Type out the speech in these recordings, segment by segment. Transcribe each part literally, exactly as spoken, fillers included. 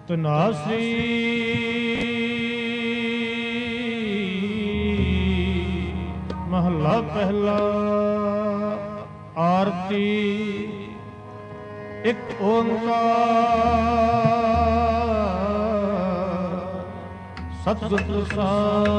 ਤਨਾਸਰੀ ਮਹਲਾ ਪਹਿਲਾ। ਆਰਤੀ ਇੱਕ ਓੰਕਾਰ ਸਤਿਗੁਰ ਪ੍ਰਸਾਦਿ।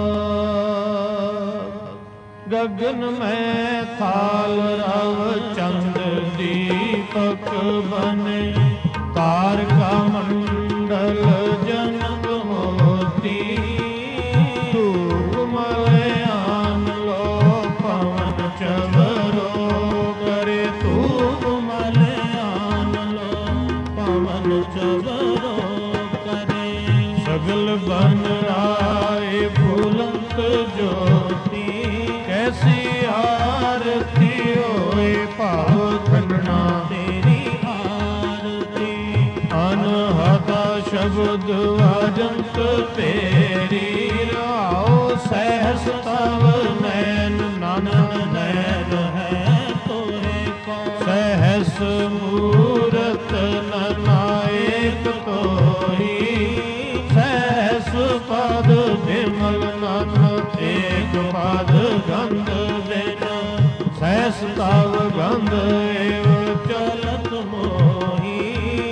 ਗਗਨ ਮੈਂ ਥਾਲ ਰਵ ਚੰਦ ਦੀਪਕ ਬਨੇ। ਤਾਰਕਾ ਮੰਡਲ ਜਨਕ ਮੋਤੀ। ਧੂਪ ਮਲਿਆਨ ਲੋ ਪਵਨ ਚਵਰੋ ਕਰੇ। ਧੂਪ ਮਲਿਆਨ ਲੋ ਪਵਨ ਚਵਰੋ ਕਰੇ। ਸਗਲ ਬਨ ਰਾਏ ਫੁਲੰਤ ਜੋਤੀ। ਕੈਸੀ ਆਰਤੀ ਹੋਏ ਭਾਵ ਖੰਡਨਾ ਤੇਰੀ ਆਰਤੀ। ਅਨਹਤਾ ਸ਼ਬਦ ਵਾਜੰਤ ਤੇਰੀ। ਰਾਓ ਸਹਿਸ ਤਵ ਨੈਨ ਨਾਨਕ ਨੈਨ ਹੈ ਤੋਰੇ ਕੋ। ਸਹਿਸ ਮੂਰਤ ਨਨਾਇਕ ਤੋਹੀ। ਸਹਿਸ ਪਦ ਬਿਮਲ ਨਾਨਕ ਏਕ ਪਦ ਗੰਧ ਬਿਨ। ਸਹਿਸ ਤਵ ਗੰਧ ਏਵ ਚਲਤ ਮੋਹੀ।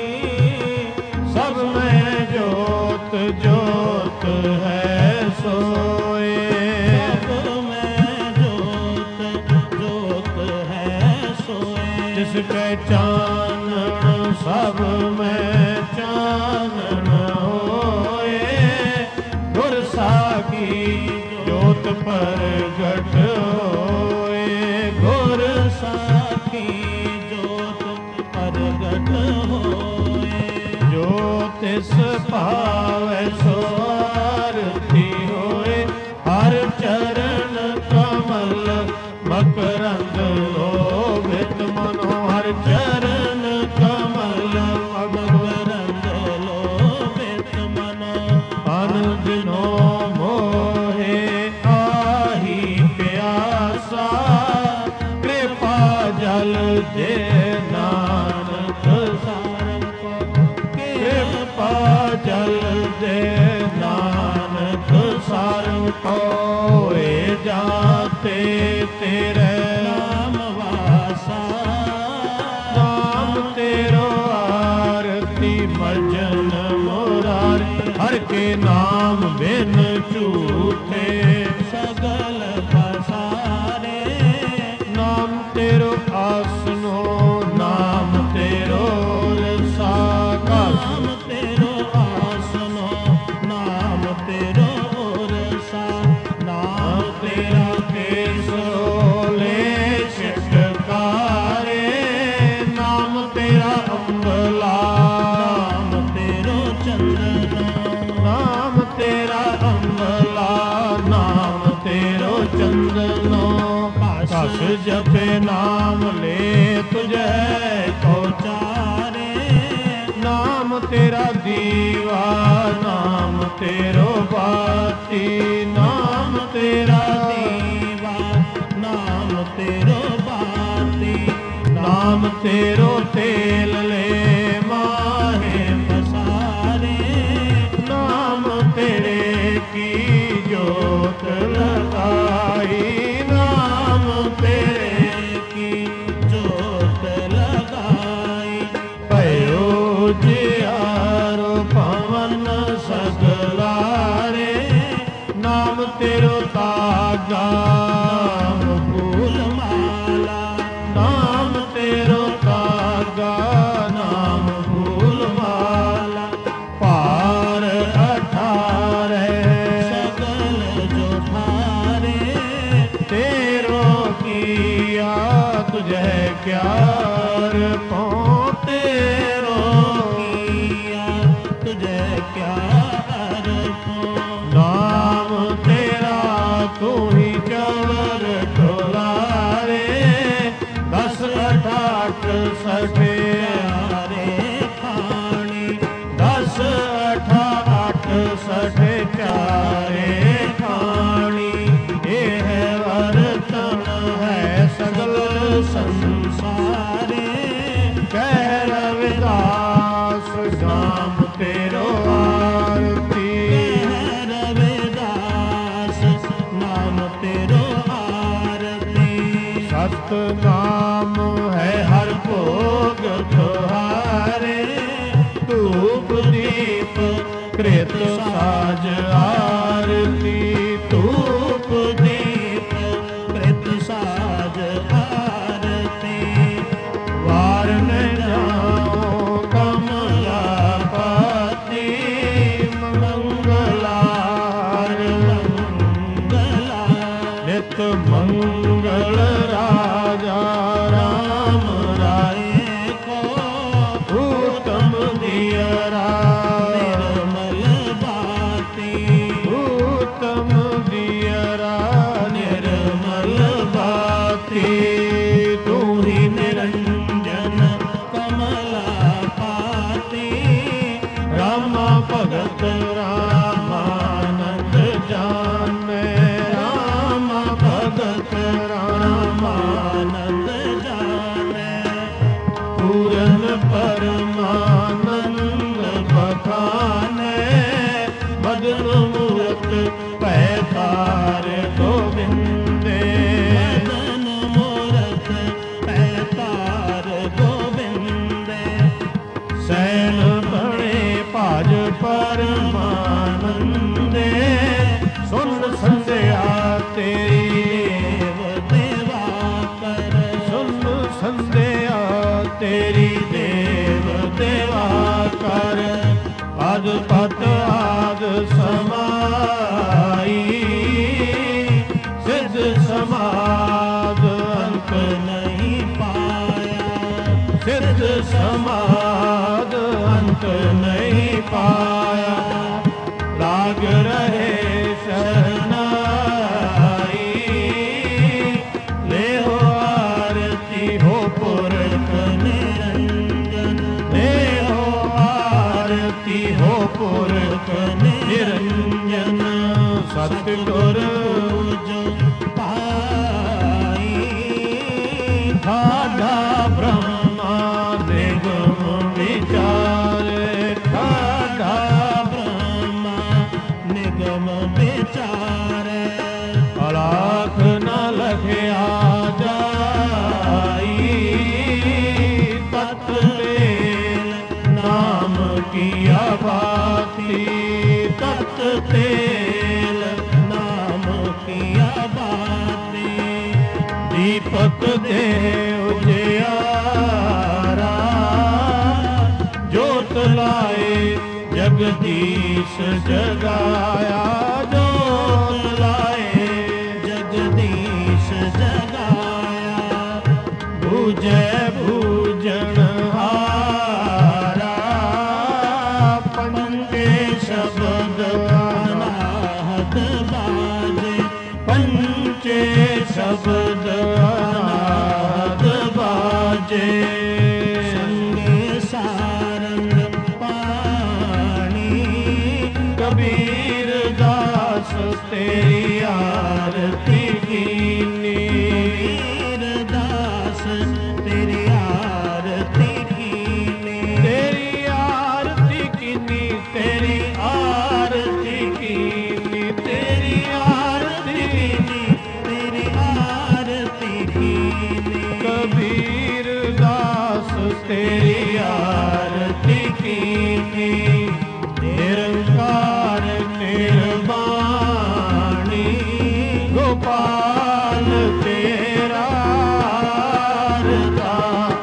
ਸਭ ਮੈਂ ਜੋਤ ਜੋਤ ਹੈ ਸੋਏ। ਸਭ ਮੈਂ ਜੋਤ ਜੋਤ ਹੈ ਸੋਏ। ਜਿਸ ਕੈ ਚਾਨਣ ਸਭ ਮੈਂ ਚਾਨਣ ਹੋਏ। ਗੁਰ ਸਾਖੀ ਜੋਤ ਪ੍ਰਗਟ ਹੋਏ। ਗੁਰ ਸਾਖੀ ਜੋਤ ਪ੍ਰਗਟ ਹੋਏ। ਜੋ ਤਿਸ ਭਾਵੈ ਸੋ ਆਰਤੀ ਹੋਏ। ਹਰ ਚਰਨ ਕਮਲ ਮਕਰੰਦ ਲੋਭਿਤ ਮਨੋ। ਹਰ ਚਰਨ ਕਮਲ ਮਕਰੰਦ ਲੋਭਿਤ ਮਨੋ। ਅਨ ਦਿਨੋ ਮੋਹੇ ਆਹੀ ਪਿਆਸਾ। ਕਿਰਪਾ ਜਲ ਦੇ ਨਾਨਕ ਸਾਰੰ ਕੋ। ਕਿਰਪਾ ਜਲ ਦੇ ਨਾਨਕ ਸਾਰੰ ਕੋ। ਹੋਏ ਜਾਤੇ ਤੇਰੇ ਨਾਮ ਵਾਸਾ। ਨਾਮ ਤੇਰੋ ਆਰਤੀ ਭਜਨ ਮੁਰਾਰੀ। ਹਰ ਕੇ ਨਾਮ ਬਿਨ ਝੂਠੇ ਸਗਲ ਪਸਾਰੇ। ਨਾਮ ਤੇਰੋ ਆਸਨੋ ਨਾਮ ਤੇਰੋ ਰਸਾ। ਨਾਮ ਤੇਰੋ ਆਸਨੋ ਨਾਮ ਤੇਰੋ ਰਸਾ। ਨਾਮ ਤੇਰਾ ਕੇਸੋਲੇ ਛਟਕਾਰੇ। ਨਾਮ ਤੇਰਾ ਅੰਬਲਾ। ਨਾਮ ਤੇਰੋ ਚੰਦਨ। ਨਾਮ ਤੇਰਾ ਅੰਬਲਾ। ਨਾਮ ਤੇਰੋ ਚੰਦਨੋ। ਘਸ ਜਪੇ ਨਾਮ ਲੈ ਤੁਝੈ ਕੋ ਚਾਰੇ। ਨਾਮ ਤੇਰਾ ਦੀਵਾ ਨਾਮ ਤੇਰੋ ਬਾਤੀ। ਨਾਮ ਤੇਰਾ ਦੀਵਾ ਨਾਮ ਤੇਰੋ ਬਾਤੀ। ਨਾਮ ਤੇਰੋ ਤੇਲ ਲੈ ਮਾਹੇ ਪਸਾਰੇ। ਨਾਮ ਤੇਰੇ ਕੀ ਜੋਤ ਲਗਾਈ। ਨਾਮ ਤੇਰੇ ਕੀ ਜੋਤ ਲਗਾਈ। ਭਇਓ ਜਿਆਰੋ ਪਵਨ ਸਗਲਾਰੇ। ਨਾਮ ਤੇਰੋ ਤਾਗਾ ਨਾਮ ਫੂਲ ਮਾਲਾ। ਨਾਮ ਤੇਰੋ ਤਾਗਾ ਨਾਮ ਫੂਲ ਮਾਲਾ। ਭਾਰ ਅਠਾਰੇ ਸਗਲ ਜੋ ਠਾਰੇ। ਤੇਰੋ ਕੀਆ ਤੁਝੈ ਕਿਆਰ ਪਉ। ਤੇਰੋ ਕੀਆ ਤੁਝੈ ਕਿਆਰ ਪਉ। ਨਾਮ ਤੇਰਾ ਤੂੰ ਹੀ ਚਵਰ ਟੋਲਾਰੇ। ਦਸ ਅਠਾਠ ਸਠਿਆਰੇ ਖਾਣੀ। ਦਸ ਅਠਾਠ ਸਠਿਆਰੇ ਖਾਣੀ। ਇਹ ਵਰਤਨ ਹੈ ਸਗਲ ਸੰਸਾਰੇ। ਕਹਿ ਰਵਿਦਾਸ ਨਾਮ ਤੇਰੋ ਧੂਪ ਦੀਪ ਕ੍ਰਿਤ ਸਾਜ ਆਰਤੀ, ਧੂਪ ਦੀਪ ਕ੍ਰਿਤ ਸਾਜ ਆਰਤੀ। ਵਾਰ ਨ ਜਾਓ ਕਮਲਾ ਪਾਤੀ, ਮੰਗਲਾਰ ਮੰਗਲਾ ਨਿਤ ਮੰਗਲ ਰਾਜਾ ਰਾਮ ਰਾਏ ਕੋ, ਊਤਮ ਦਿਅਰਾ ਨਿਰਮਲ ਬਾਤੀ, ਊਤਮ ਦਿਅਰਾ ਨਿਰਮਲ ਬਾਤੀ। ਤੂੰ ਹੀ ਨਿਰੰਜਨ ਕਮਲਾ ਪਾਤੀ, ਰਾਮਾ ਭਗਤ ਰਾਮਾਨੰਦ ਜਾਣੈ, ਰਾਮਾ ਭਗਤ ਰਾਮਾਨੰਦ ਜਾਣੈ। ਪੂਰਨ ਪਰਮਾਨੰਦ ਬਖਾਨੈ, ਮਦਨ ਮੂਰਤ ਭੈ ਤਾਰ ਗੋਬਿੰਦੇ, ਮਦਨ ਮੂਰਤ ਭੈ ਤਾਰ ਗੋਬਿੰਦੇ। ਸੈਨ ਬਣੇ ਭਾਜ ਪਰਮਾਨੰਦੇ, ਸੁਨ ਸੰਧਿਆ ਤੇਰੀ ਦੇਵ ਦੇਵਾ ਕਰ, ਸੁਨ ਸੰਧਿਆ ਤੇਰੀ ਦੇਵ ਦੇਵਾ ਕਰ। ਅਦ ਪਤ ਆਦ ਸਮਾਈ, ਸਿੱਧ ਸਮਾਦ ਅੰਤ ਨਹੀਂ ਪਾਇਆ, ਸਿੱਧ ਸਮਾਦ ਅੰਤ ਨਹੀਂ ਪਾਇਆ। ਲਾਗ ਰਹੇ ਸ਼ਰਨਾਈ, ਲੈਹੋ ਆਰਤੀ ਹੋ ਪੁਰਖ ਨਿਰੰਜਨ, ਲੈਹੋ ਆਰਤੀ ਹੋ ਪੁਰਖ ਨਿਰੰਜਨ। ਸਤਿਗੁਰ ਜੋ ਪਾਈ, ਠਾਡਾ ਬ੍ਰਹਮਾ ਨਿਗਮ ਵਿਚਾਰੇ, ਠਾਡਾ ਬ੍ਰਹਮਾ ਨਿਗਮ ਵਿਚਾਰੇ। ਅਲਾਖ ਨ ਲਖਿਆ ਜਾਈ, ਤਤ ਤੇਲ ਨਾਮ ਕੀਆ ਬਾਤੀ, ਤਤ ਤੇਲ ਨਾਮ ਕੀਆ ਬਾਤੀ। ਦੀਪਕ ਦੇ ਉਜਿਆਰਾ, ਜੋਤ ਲਾਏ ਜਗਦੀਸ਼ ਜਗਾਇਆ, ਜੋਤ ਲਾਏ ਜਗਦੀਸ਼ ਜਗਾਇਆ। ਬੂਝੈ ਬੂਝਣ ਹਾਰਾ, ਪੰਜੇ ਸ਼ਬਦ ਅਨਾਹਤ ਬਾਜੇ, ਪੰਚੇ ਸ਼ਬਦ ਅਨਾਹਤ ਬਾਜੇ। ਸੰਗੇ ਸਾਰੰਗ ਪਾਣੀ, ਕਬੀਰ ਦਾਸ ਤੇਰੀ ਆਰਤੀ ਕੀਨੀ, ਕਬੀਰ ਦਾਸ ਤੇਰੀ ਆਰਤੀ ਕੀਨੀ, ਤੇਰੀ ਆਰਤੀ ਕੀਨੀ, ਤੇਰੀ ਆਰਤੀ ਕੀਨੀ, ਤੇਰੀ ਆਰਤੀ ਕੀਨੀ, ਤੇਰੀ ਆਰਤੀ ਕੀਨੀ। ਕਬੀਰ ਦਾਸ ਤੇਰੀ ਆਰਤੀ ਕੀਨੀ। ਨਿਰੰਕਾਰ ਨਿਰਵਾਣੀ, ਗੋਪਾਲ ਤੇਰਾ ਆਰਤਾ,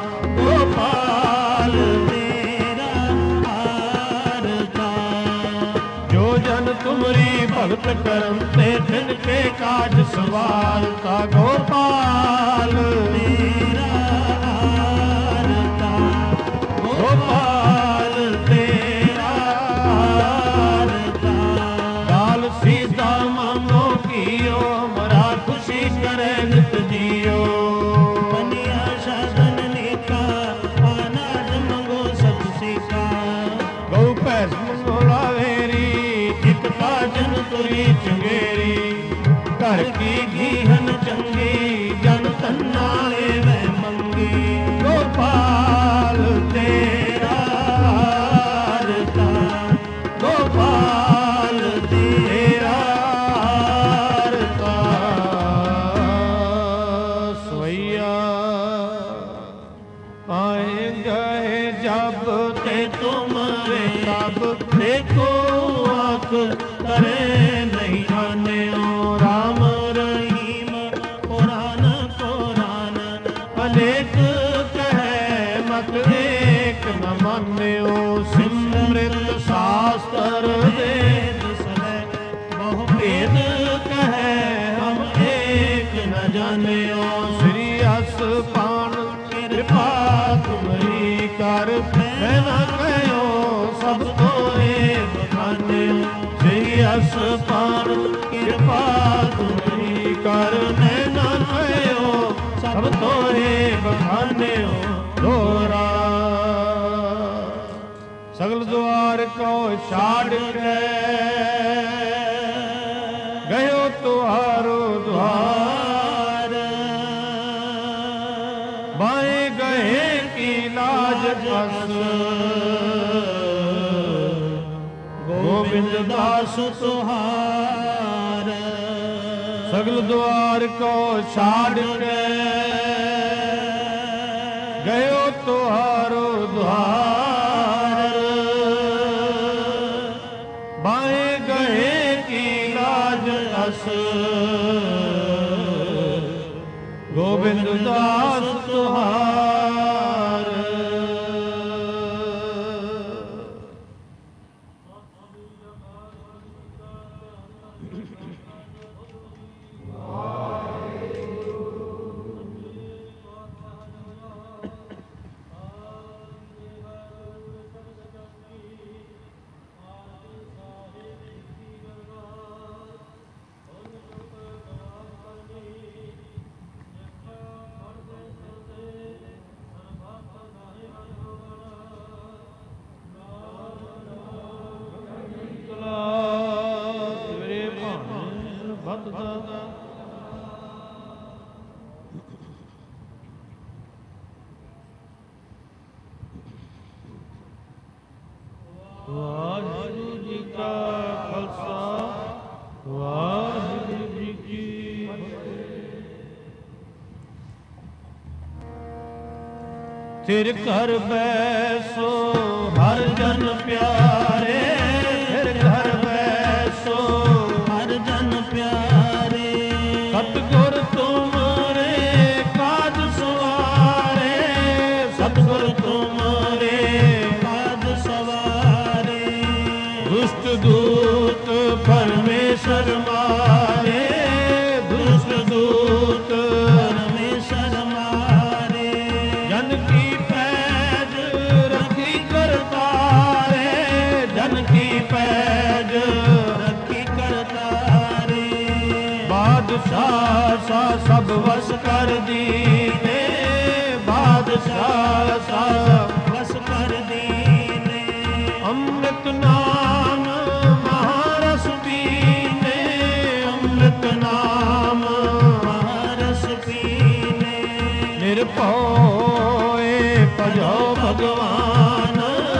ਗੋਪਾਲ ਤੇਰਾ ਆਰਤਾ। ਜੋ ਜਨ ਤੁਮਰੀ ਭਗਤ ਕਰਮ ਤੇ, ਤਿਨ ਕੇ ਕਾਜ ਸਵਾਲਤਾ, ਗੋਪਾਲ ਤੇਰਾ ਆਰਤਾ, ਗੋਪਾਲ ਤੇਰਾ ਆਰਤਾ। ਕਾਲ ਸੀਤਾ ਮੰਗੋ ਕੀਓ, ਮਰਾ ਖੁਸ਼ੀ ਕਰੇ ਨਿਤ ਜੀਓ। ਬਨਿਆ ਸਾਧਨ ਨੇਕਾ, ਅਨਾਜ ਮੰਗੋ ਸਭ ਸੀਕਾ। ਗਊ ਭੈਸ ਮੰਗੋ ਲਾਵੇਰੀ, ਇੱਕ ਕਾਜਨ ਤੁਰੀ ਚੰਗੇਰੀ। ਘਰ ਕੀ ਘੀਹਨ ਚੰਗੀ, ਜਨ ਤਨਾਲੇ ਮੈਂ ਮੰਗੀ। ਗੋਪਾਲ ਤੇਰਾ ਆਰਤਾ, ਗੋਪਾਲ ਤੇਰਾ ਆਰਤਾ। ਸਵਈਆ ਆਏ ਗਏ ਜਬ ते तुम रे सब देखो आँख करे नहीं जाने ओ राम रहीम पुराण पुराण अनेक कहे मत एक न मान्यो सिमृत शास्त्र वेद सदै बहु भेद कहे हम एक न जान्यो श्री अस पान कृपा तुम्हारी कर मैं न कहो सब तोरे बखान्यो श्री अस पान कृपा तुम्हारी कर मैं न कहो सब तोरे बखान्यो दोरा सगल द्वार को छाड़ के गयो तुहारो द्वार बाएं गए की लाज अस गोविंद दास तुहार सगल द्वार को छाड़ के गयो तुहारो द्वार बाएं गए की लाज अस गोविंद दास तुहार ਵਾਹਿਗੁਰੂ ਜੀ ਕਾ ਖਾਲਸਾ ਵਾਹਿਗੁਰੂ ਜੀ ਕੀ ਫਤਿਹ। ਤੇਰੇ ਘਰ ਬੈਸੋ ਹਰ ਜਨ ਪਿਆਰੇ ਤੇਰੇ ਘਰ ਬੈਸੋ ਹਰ ਜਨ ਪਿਆਰੇ ਸਤਿਗੁਰ ਤੁਮਰੇ ਕਾਜ ਸਵਾਰੇ ਸਤਿਗੁਰ ਤੁਮਰੇ दुष्ट दूत परमेश्वर मारे दुष्ट दूत परमेश्वर मारे जन की पैज रखी करतारे जन की पैज रखी करतारे बादशाह सा सब वस कर दीने बादशाह सा वस कर दीने अमृत नाम महारस पीने अमृत नाम महारस पीने निर्भय भजो भगवान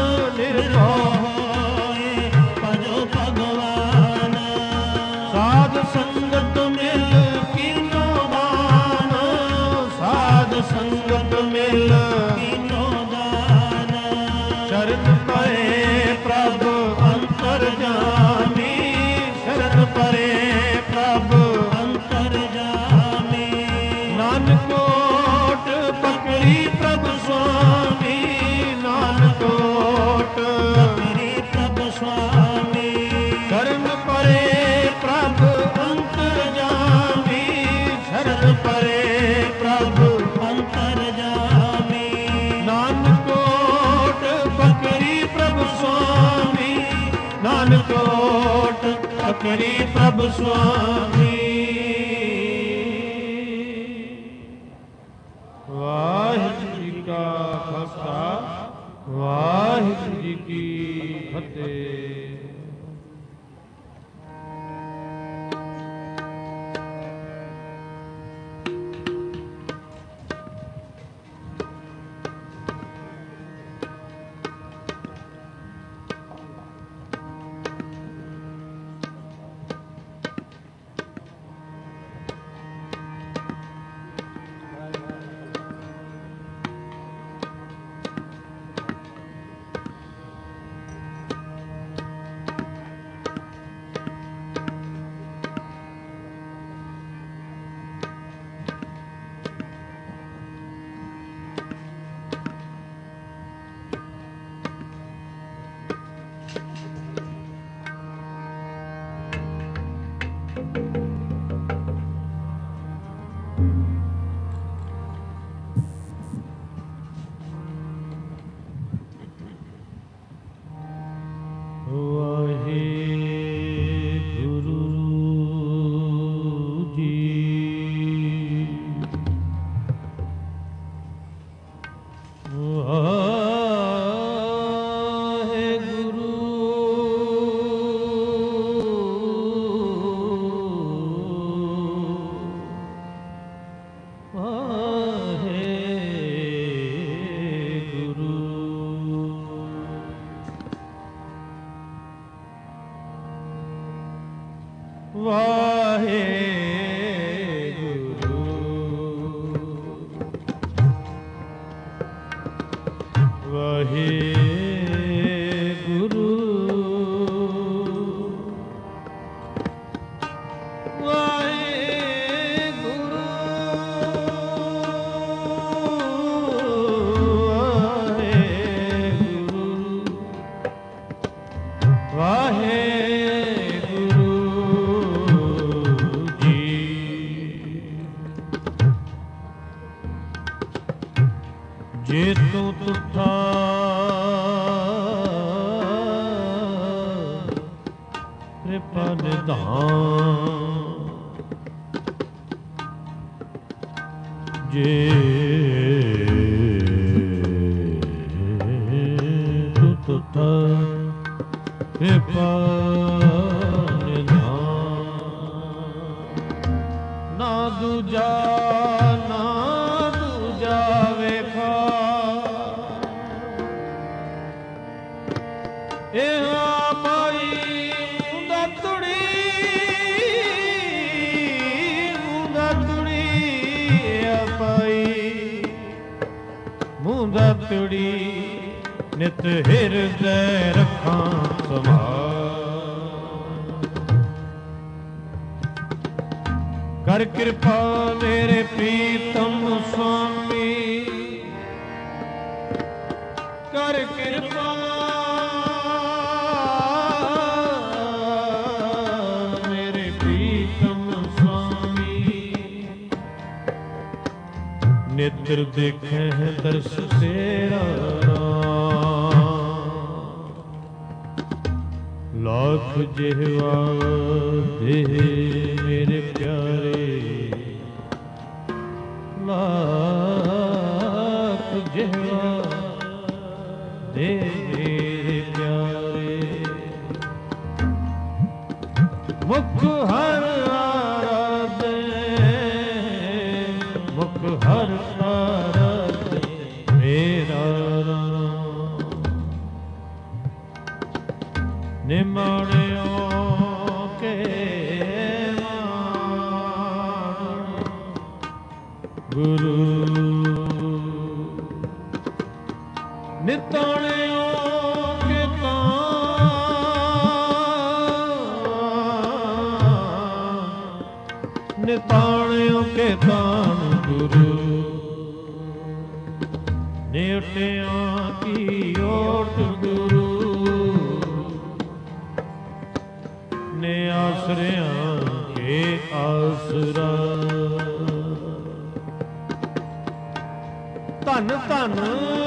निर्भय भजो भगवान साध संगत मिल कीनो दान साध संगत मिल कीनो दान शरण परे प्रभ अंतर जामी शरण परे प्रभ अंतर जामी नानकोट पकड़ी प्रभ स्वामी नानकोट पकड़ी प्रभ स्वामी शरण परे प्रभ अंतर जामी शरण परे प्रभ अंतर जामी नानकोट पकड़ी प्रभ स्वामी नानकोट पकड़ी प्रभ स्वामी वाहिगुरू जी का खालसा वाहिगुरू जी की फतेह। ਵਾਹਿਗੁਰੂ ਜੇ ਤੂੰ ਤੁਠਾ ਕਿਰਪਾ ਨਿਧਾਨ ਜੇ ਤੂੰ ਤੁਠਾ ਕਿਰਪਾ ਨਿਧਾਨ ਨਾ ਦੂਜਾ ਨਾ ਦੂਜਾ ਵੇਖਾ ਇਹ ਮਾਈ ਮੁੰਦਾ ਤੁੜੀ ਮੁੰਦਾ ਤੁੜੀ ਪਾਈ ਮੁੰਦਾ ਤੁੜੀ ਨਿਤ ਹਿਰਦੈ ਰੱਖਾਂ ਸੰਭਾਲ ਕਰ ਕਿਰਪਾ ਮੇਰੇ ਪ੍ਰੀਤਮ ਸੁਆਮੀ ਕਰ ਕਿਰਪਾ ਮੇਰੇ ਪ੍ਰੀਤਮ ਸੁਆਮੀ ਨੇਤਰ ਦੇਖੈ ਦਰਸ ਤੇਰਾ ਲਾਖ ਜਿਹਵਾ ਦੇ ਮੇਰੇ ਪਿਆਰੇ ਲਾਖ ਜਿਹਵਾ ਦੇ ਮੇਰੇ ਪਿਆਰੇ ਮੁਖ ਹਰ ਆਰਾਧੇ ਮੁਖ ਹਰ ਆਰਾਧੇ ਮੇਰਾ ਨਿਮਾਣਿਓ ਕੇ ਮਾਣ ਗੁਰੂ ਨਿਤਾਣਿਓ ਕੇ ਤਾਣ ਨਿਤਾਣਿਓ ਕੇ ਤਾਣ ਗੁਰੂ ਨੇਟਿਆਂ ਕੀ ਓਟ ਗੁਰੂ ਨੇ ਆਸਰਿਆਂ ਕੇ ਆਸਰਾ ਧਨ ਧਨ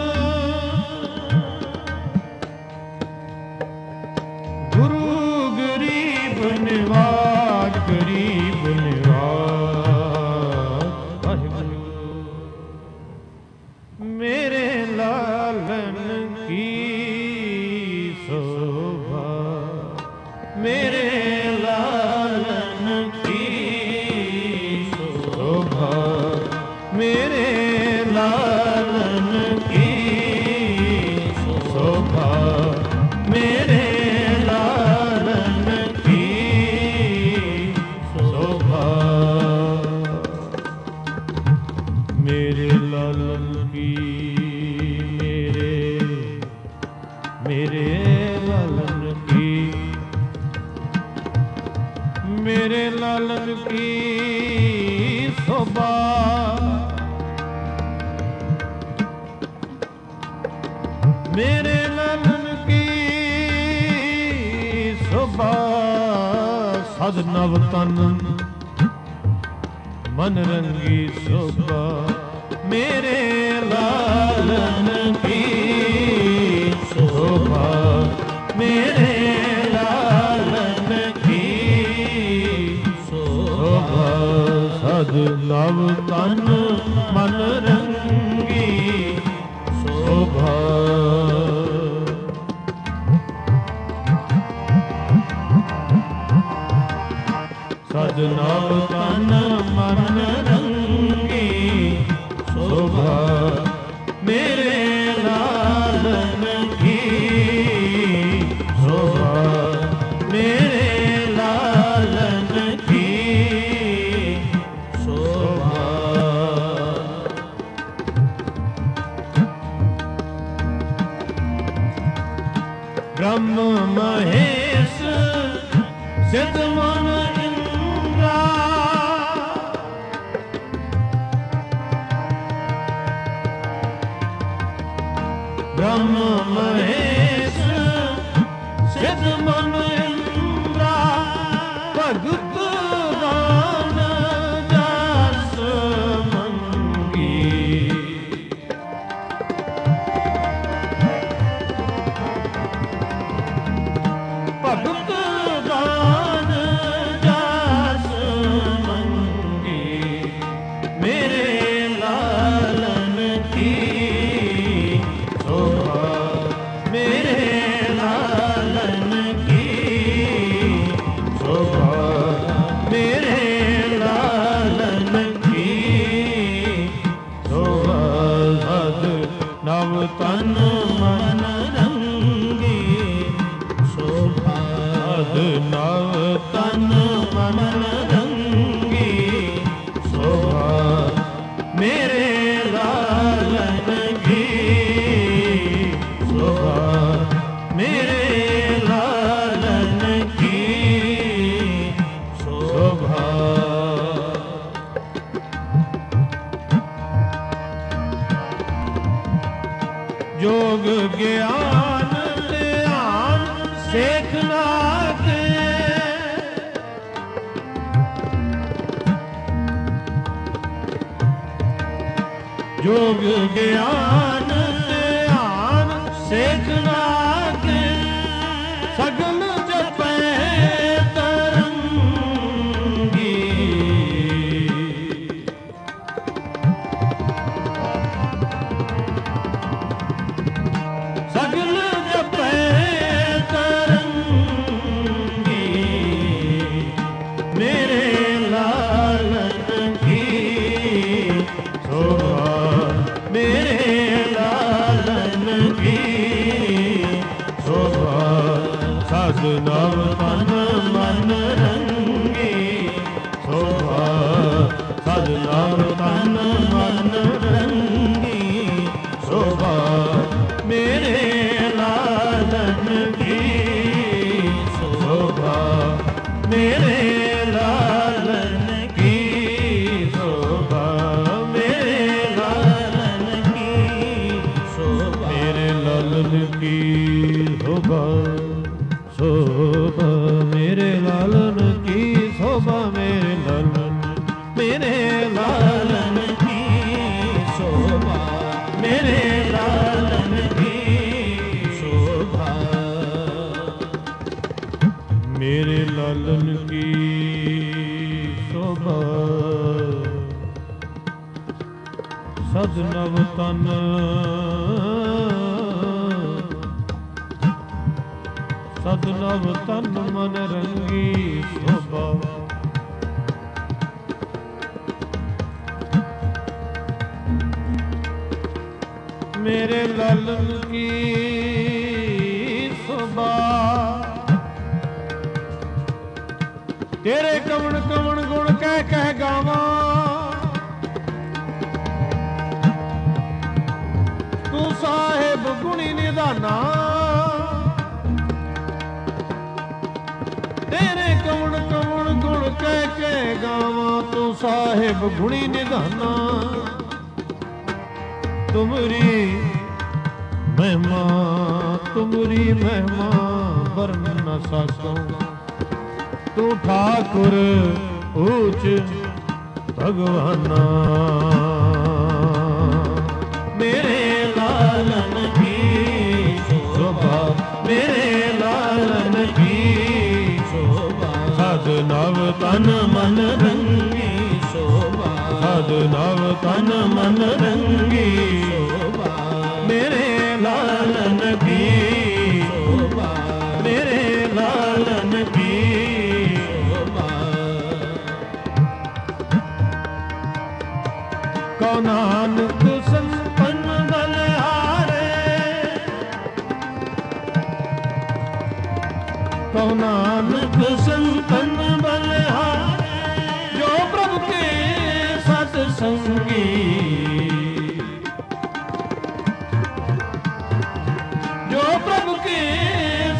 ਗੁਰੂ ਗਰੀਬ ਨਿਵਾਜ ਗਰੀਬ ਨਿਵਾਜ ਵਾਹਿਗੁਰੂ ਮੇਰੇ ਲਾਲਨ ਕੀ ਸੋਭਾ ਮੇਰੇ ਲਾਲਨ ਕੀ ਸੋਭਾ ਮੇਰੇ ਲਾਲਨ ਕੀ ਸੋਭਾ ਮੇਰੇ ਲਾਲਨ ਕੀ ਸੋਭਾ ਮੇਰੇ ਲਾਲਨ ਕੀ ਮੇਰੇ ਮੇਰੇ ਲਾਲਨ ਕੀ ਮੇਰੇ ਲਾਲਨ ਕੀ ਸੋਭਾ ਮੇਰੇ ਲਾਲਨ ਕੀ ਸੋਭਾ ਸਦ ਨਵ ਤਨ ਮਨ ਰੰਗੀ ਸੋਭਾ ਮੇਰੇ ਲਾਲਨ ਕੀ ਸੋਭਾ ਮੇਰੇ ਲਾਲਨ ਕੀ ਸੋਭਾ ਸਦ ਨਵ ਤਨ ਮਨ ਰੰਗੀ ਸੋਭਾ ਸਦ ਨਵ ਤਨ ਮਨ ਰੰਗੀ ਸੋਭਾ ਮੇਰੇ ਲਾਲਨ ਕੀ ਸੋਭਾ ਮੇਰੇ ਲਾਲਨ ब्रह्म महेश सिद्ध मन इंद्रा ब्रह्म महेश सिद्ध मन इंद्रा भगत दान जस मंगी भगत दान जस मंगी मेरे लालन की शोभा मेरे लालन की शोभा मेरे लालन की शोभा सद नव तन मन रंगी शोभा सद नव तन मन रंगी शोभा मेरे लालन की शोभा मेरे लालन की शोभा जोग ज्ञान ध्यान सेखना के जोग ज्ञान ध्यान सेखना के सगल जपै तरंगी सगल जपै तरंगी मेरे लालन की शोभा मेरे लालन की शोभा सद नव तन मन रंगी शोभा सद नव तन मन रंगी शोभा मेरे लालन की शोभा मेरे लालन की शोभा मेरे लालन की शोभा मेरे लालन की शोभा शोभा मेरे लालन की शोभा मेरे लालन मेरे लालन की शोभा मेरे लालन की शोभा मेरे लालन की शोभा सद नव तन सद नव तन मन रंगी शोभा मेरे लालन की शोभा तेरे कवण कवण गुण कह कह गावा तू साहिब गुणी निधाना तेरे कवण कवण गुण कह के गावा तू साहिब गुणी निधाना तुमरी महिमा तुमरी महिमा वर्णन न सासो तू ठाकुर ऊच भगवाना मेरे लालन की शोभा मेरे लालन की शोभा सद नव तन मन रंगी शोभा सद नव तन मन रंगी शोभा मेरे लालन की शोभा मेरे लालन की शोभा कौ नानक संपन्न बलिहारे कौ नानक संपन्न बलिहारे जो प्रभु के सत्संगी जो प्रभु के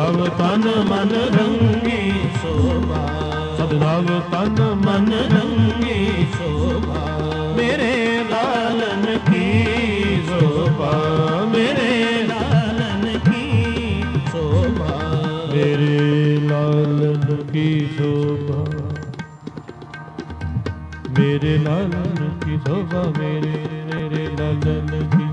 ਨਵ ਤਨ ਮਨ ਰੰਗੀ ਸੋਭਾ, ਸਦ ਨਵ ਤਨ ਮਨ ਰੰਗੀ ਸੋਭਾ, ਮੇਰੇ ਲਾਲਨ ਕੀ ਸੋਭਾ, ਮੇਰੇ ਲਾਲਨ ਕੀ ਸੋਭਾ, ਮੇਰੇ ਲਾਲਨ ਕੀ ਸੋਭਾ, ਮੇਰੇ ਲਾਲਨ ਕੀ ਸੋਭਾ, ਮੇਰੇ ਮੇਰੇ ਲਾਲਨ ਕੀ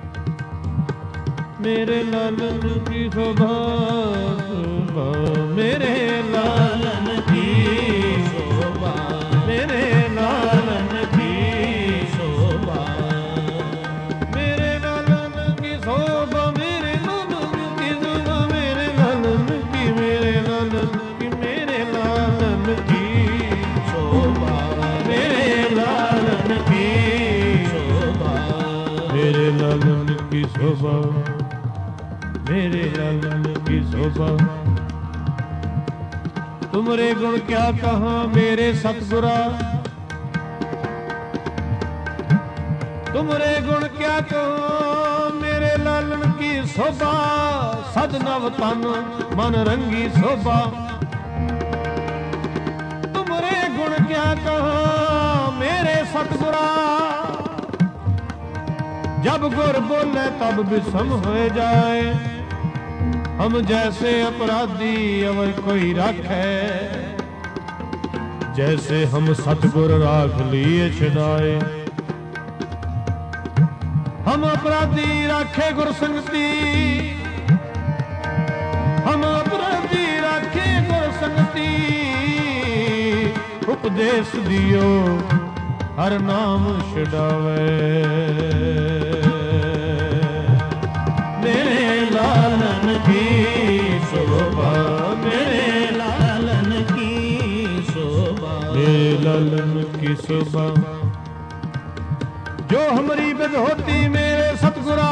ਮੇਰੇ ਲਾਲਨ ਕੀ ਸ਼ੋਭਾ, ਸ਼ੋਭਾ ਮੇਰੇ ਲਾਲਨ ਕੀ ਸ਼ੋਭਾ, ਮੇਰੇ ਲਾਲਨ ਕੀ ਸ਼ੋਭਾ, ਮੇਰੇ ਲਾਲਨ ਕੀ ਸ਼ੋਭਾ, ਮੇਰੇ ਲਾਲਨ ਕੀ ਸ਼ੋਭਾ, ਮੇਰੇ ਲਾਲਨ ਕੀ, ਮੇਰੇ ਲਾਲਨ ਕੀ, ਮੇਰੇ ਲਾਲਨ ਕੀ ਸ਼ੋਭਾ, ਮੇਰੇ ਲਾਲਨ ਕੀ ਸ਼ੋਭਾ, ਮੇਰੇ ਲਾਲਨ ਕੀ ਸ਼ੋਭਾ, मेरे लालन की शोभा। तुमरे गुण क्या कहा मेरे सतगुरा, तुमरे गुण क्या कहा मेरे लालन की शोभा, सद नव तन मन रंगी शोभा। तुमरे गुण क्या कहा मेरे सतगुरा, जब गुर बोले तब विषम हो जाए, हम जैसे अपराधी अवर कोई राखे, जैसे हम सतगुर राख लिए छुड़ाए। हम अपराधी राखे गुर संगति, हम अपराधी राखे गुर संगति, उपदेश दियो हर नाम छुड़ावे। मेरे लालन की शोभा, मेरे लालन की शोभा, मेरे लालन की शोभा, जो हमारी बिद होती मेरे सतगुरा,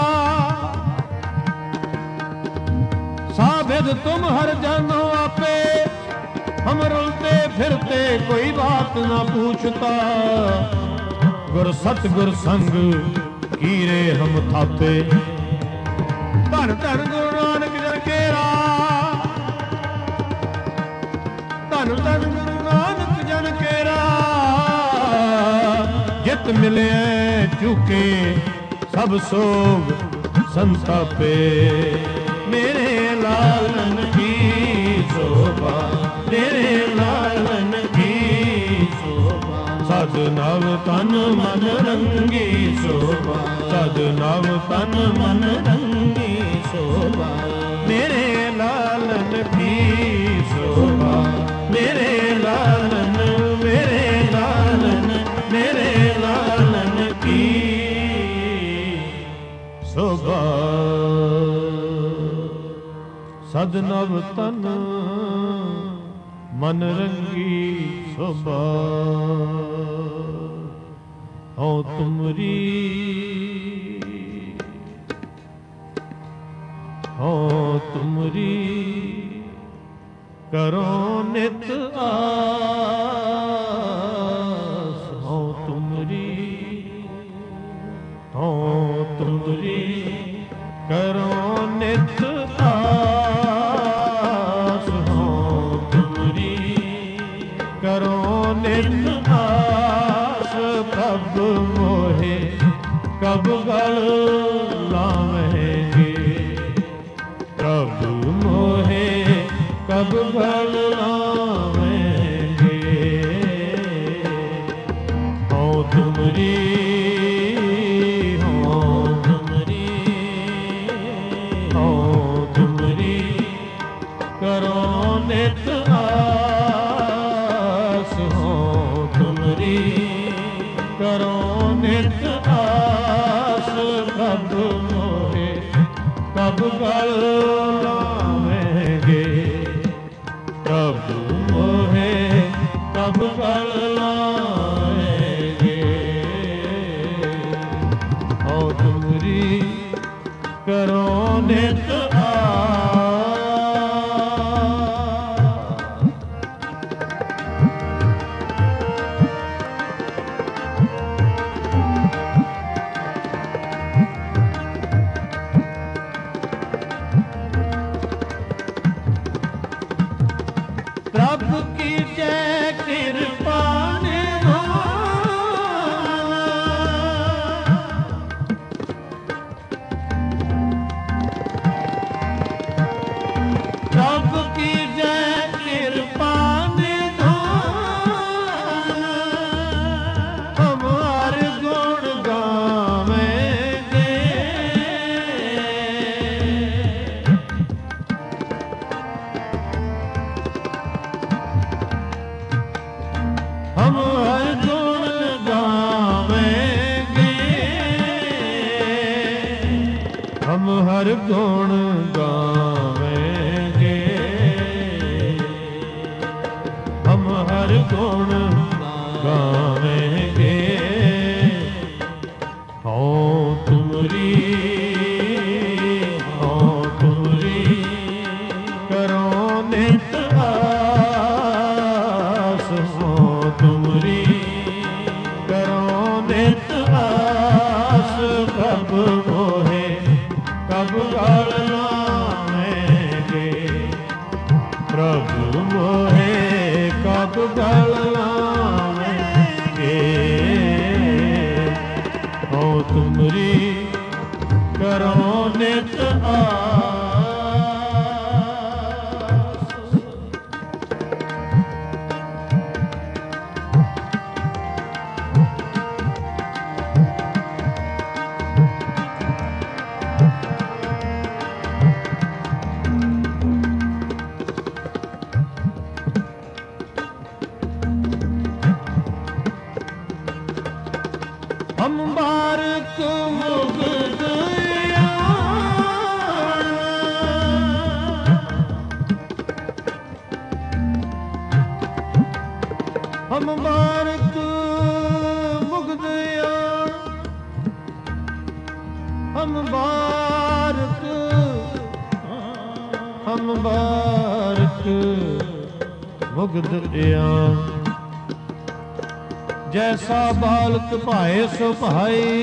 साबिद तुम हर जानो आपे, हम रुलते फिरते कोई बात ना पूछता, गुर सतगुर संग कीरे हम थापे। धन धन गुरु नानक जन केरा, धन धन गुरु नानक जन केरा, जित मिले चुके सब सोग संतापे। मेरे लालन की शोभा, मेरे लालन की शोभा, सद नव तन मन रंगी शोभा, सद नव तन मन रंगी शोभा, मेरे लालन की शोभा, मेरे लालन, मेरे लालन, मेरे लालन की शोभा, सद नव तन मन रंगी शोभा। हो तुमरी, हो तुमरी करो नित आस, हो तुमरी, हो तुमरी करो नित आस, हो तुमरी करो नित आस। कब मोहे कब गल लावेंगे, कब मोहे कब गल लावेंगे। हो तुमरी, हो तुमरी, हो तुमरी करो नित आस, हो तुमरी करो नित आस। कब मोहे कब गल लावेंगे, कब मोहे कब गल लावेंगे। हो तुमरी करो नित गुण गावेंगे, हम हर गुण गावेंगे। हो तुमरी, हो तुमरी करो नित आस, हो तुमरी करो नित आस। कब मोहे कब गल लावेंगे, प्रभु मोहे कब गल लावेंगे। हो तुमरी करो नित आस। हम बारक मुग्ध हम बारक मुग्ध हम बारक हम बारक मुग्ध जैसा बालक भाए सो भाई,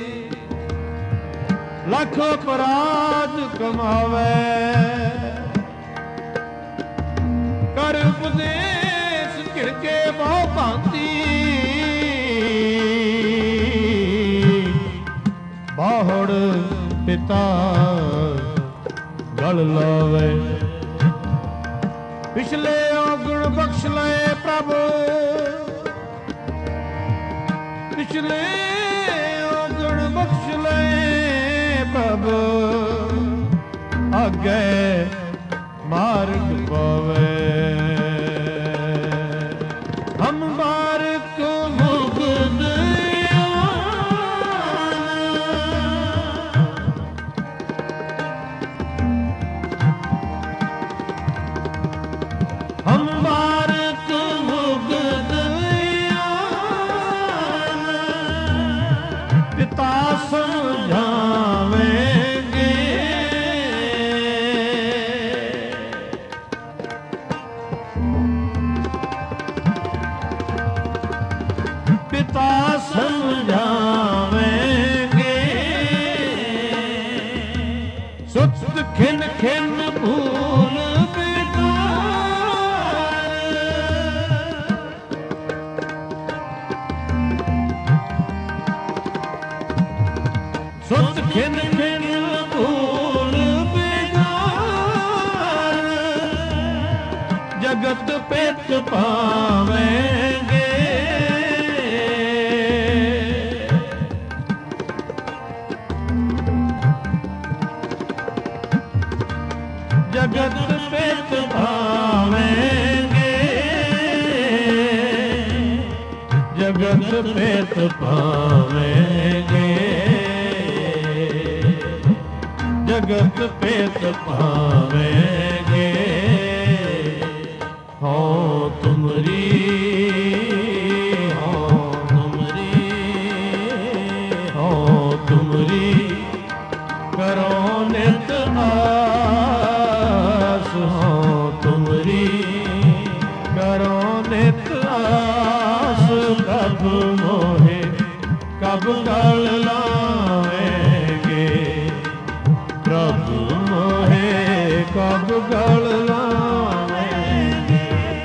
लख अपराध कमावे। कर उपदेश किरके बहु भांति, बाहड़ पिता गल लावे। पिछले औगुण बख्श ले प्रभु, पिछले औगुण बख्श ले प्रभु। आगे मार्ग पावे, हम बारक मुग्ध हम बारक मुग्ध पिता समझावेंगे। पिता समझावेंगे, सुत खिन खिन भूल बेकार। सुत खिन खिन भूल बेकार, जगत पेत पावेंगे। जगत पेत पावेंगे, जगत पेत पावेंगे, जगत पेत पावेंगे। हो तुमरी, हो तुमरी, हो तुमरी करो नित आस। हो तुमरी करो नित आस। कब मोहे कब गल लावेंगे, प्रभु मोहे कब गल लावेंगे।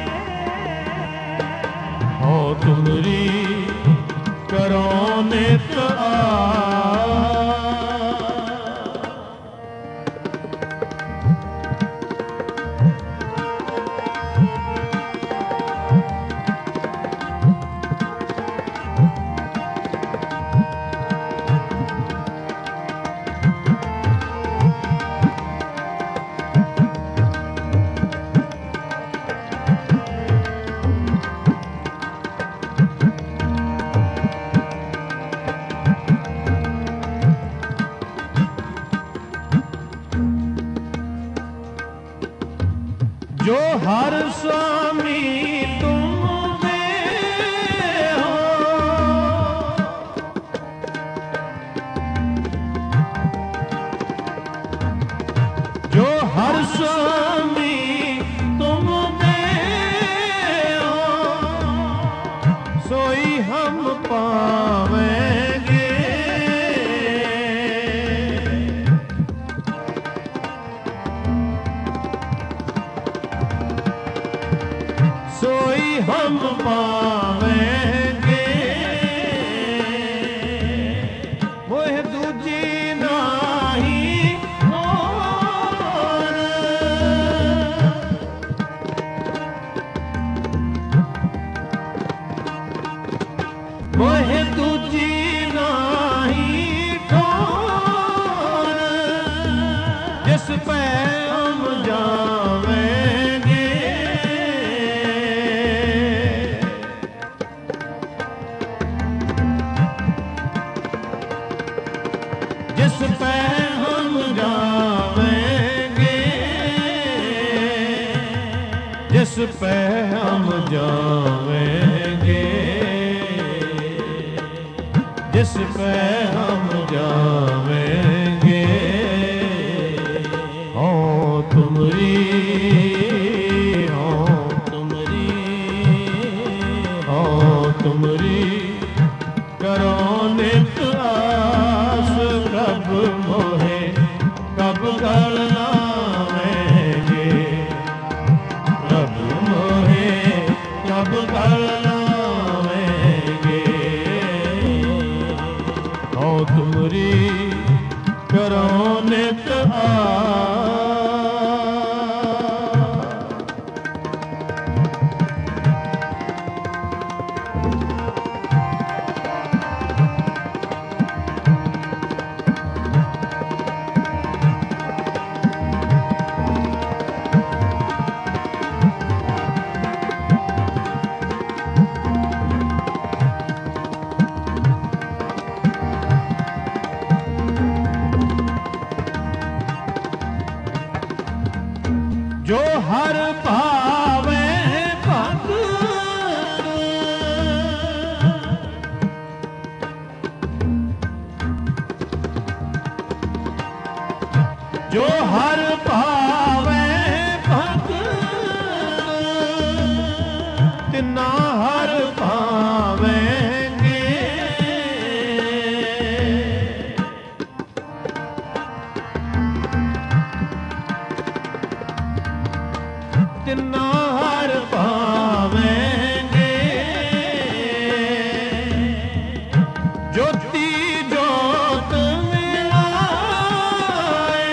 हो तुमरी करो नित आस। सोई हम पावेंगे। सोई हम पावेंगे, मोह दूजी नाही और। मोह दूजी नाही ठोर, जिस पे हम जावेंगे। जिस पे हम जावेंगे, जिस पे हम जावेंगे, जिस पे हम जावेंगे। हो तुमरी, हो तुमरी, हो तुमरी करो नित आस। कब मोहे कब गल लावेंगे, कब मोहे कब गल लावेंगे। हो तुमरी करो नित आस। जो हर भावे भक्त, जो हर भावे भक्त, तिना हर भावेंगे। तिना हर पावेंगे। ज्योति ज्योत मिलाए,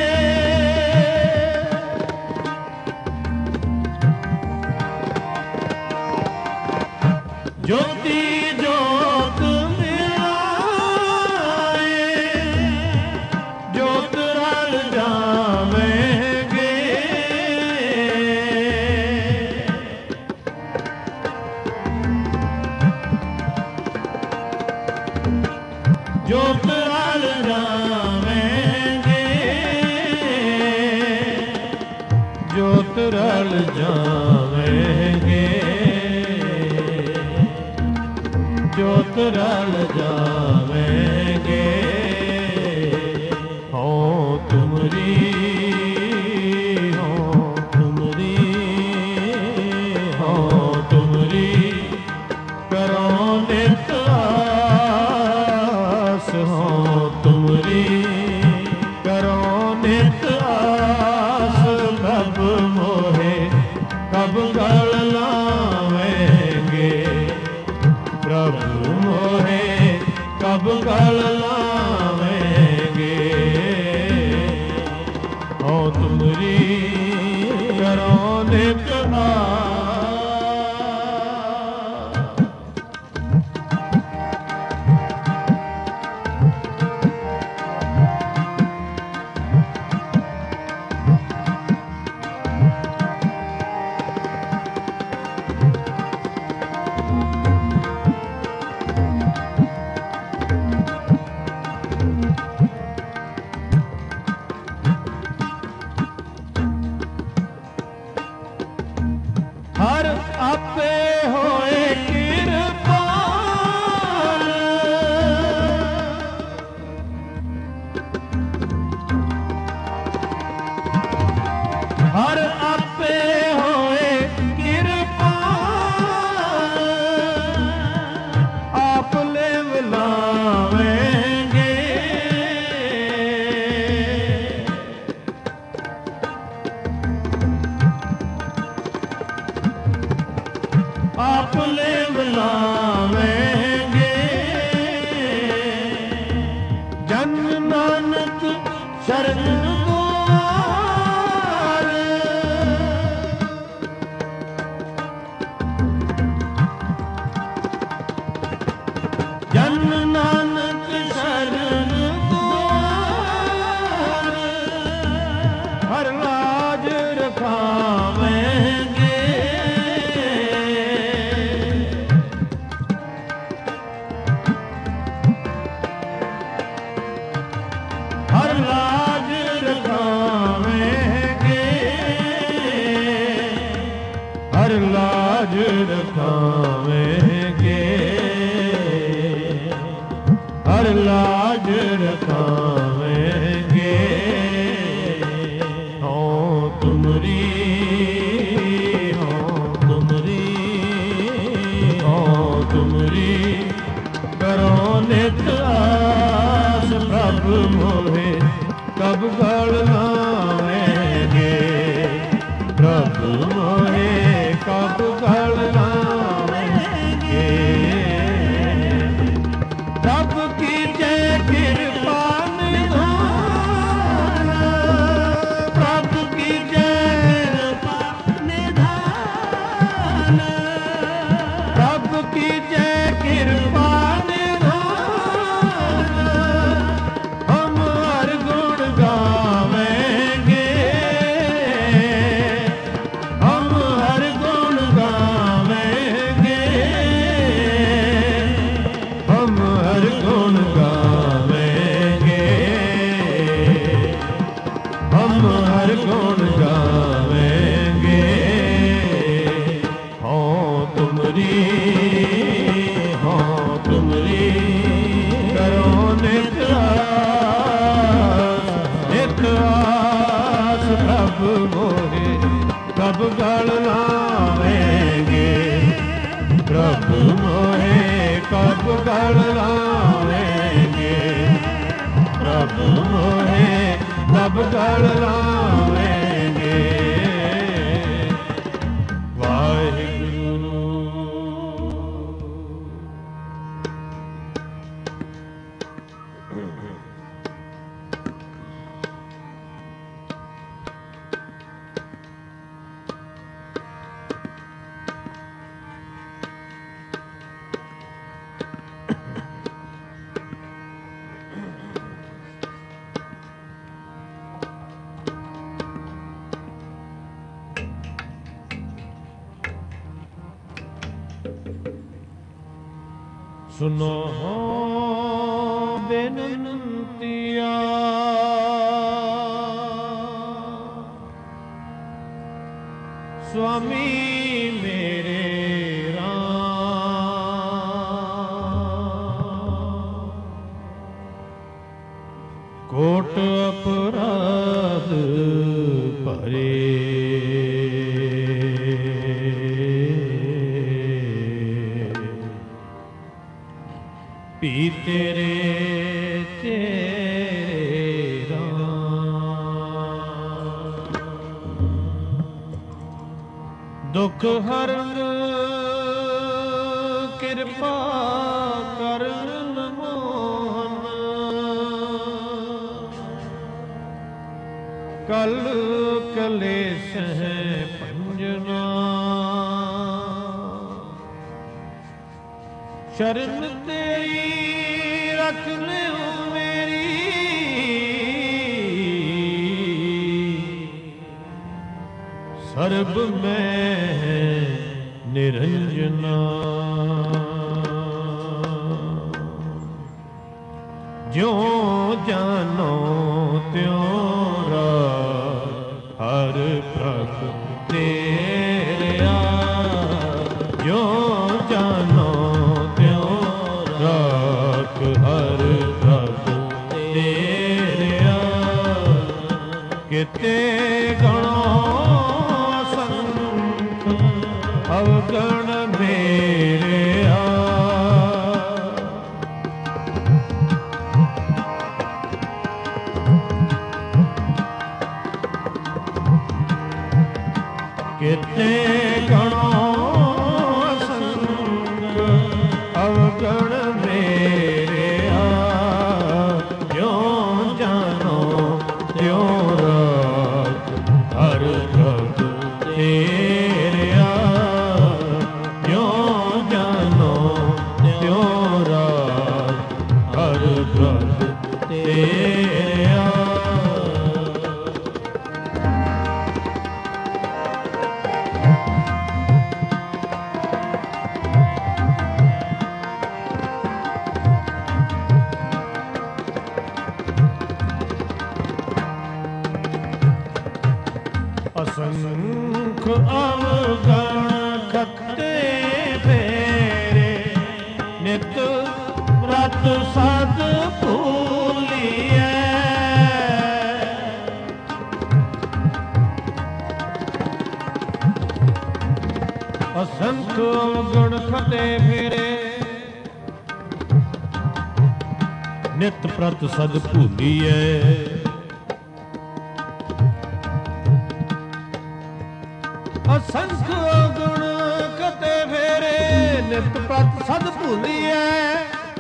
ज्योति ज्योत मिलाए, ज्योत रल जावेंगे। ज्योत रल जावेंगे, ज्योत रल जावेंगे, ज्योत रल जावेंगे। हो तुमरी, हो तुमरी, हो तुमरी करो नित आस। हो तुमरी करो नित आस। कब मोहे कब गल लावेंगे, प्रभु मोहे कब गल लावेंगे। ਤੁਮਰੀ ਕਰੋ ਨਿਤ ਆਸ ਪ੍ਰਭ ਮੋਹਿ ਕਬ ਗਲ ਲਾਵੇਂਗੇ ਪ੍ਰਭ ਮੋਹਿ ਕਬ ਗਲ ਲਾਵੇਂਗੇ ਪ੍ਰਭ ਕੀ ਜੈ ਕਿਰਪਾ ਨਿਧਾਨ ਪ੍ਰਭ ਕੀ ਜੈ ਕਿਰਪਾ ਨਿਧਾਨ ਪ੍ਰਭ ਕੀ ਜੈ ਕਿਰਪਾ ਕਬ ਗਲ ਲਾਵੇਂਗੇ ਪ੍ਰਭ ਮੋਹਿ ਕਬ ਗਲ ਲਾਵੇਂਗੇ ਪ੍ਰਭ ਮੋਹਿ ਕਬ ਗਲ ਲਾਵੇਂਗੇ ਵਾਹਿਗੁਰੂ ਸੁਨੋ ਬੇਨੰਤੀਆ ਸੁਆਮੀ ਮੇਰੇ ਰਾਮ ਕੋਟ ਅਪਰਾਧ ਭਰੇ ਭੀ ਤੇਰੇ ਤੇਰੇ ਰਾਮ ਦੁਖ ਹਰਨ ਕਿਰਪਾ ਕਰਨ ਮੋਹਨ ਕਲ ਕਲੇਸ਼ ਭੰਜਨਾ ਸ਼ਰਨ ਤੇਰੀ ਰਖ ਲਿਓ ਮੇਰੀ ਸਰਬ ਮੈਂ ਨਿਰੰਜਨਾ ਜੋ ਜਾਨੋ ਤਿਉ ਰਾਖ ਹਰ ਪ੍ਰਭ ਤੇਰਿਆ ਜੋ ਜਾਨੋ ਹਰ ਪ੍ਰਭ ਤੇਰਿਆ ਕਿਤੇ ਗਣੋ ਸੰਖ ਅਵਗਣ ਮੇਰਿਆ ਕਿਤੇ ਗਣੋ ਸੰਖ ਅਵਗਣ ਅਸੰਖ ਅਵਗਣ ਖੱਤੇ ਫੇਰੇ ਨਿਤ ਰਤ ਸਦ ਭੂਲੀਐ ਅਸੰਖ ਅਵਗਣ ਖੱਤੇ ਫੇਰੇ ਨਿਤ ਪ੍ਰਤ ਸਦ ਭੂਲੀਐ। ਅਸੰਖ ਗੁਣ ਕਤੇ ਫੇਰੇ ਨਿਤ ਪ੍ਰਤ ਸਦ ਭੂਲੀਐ।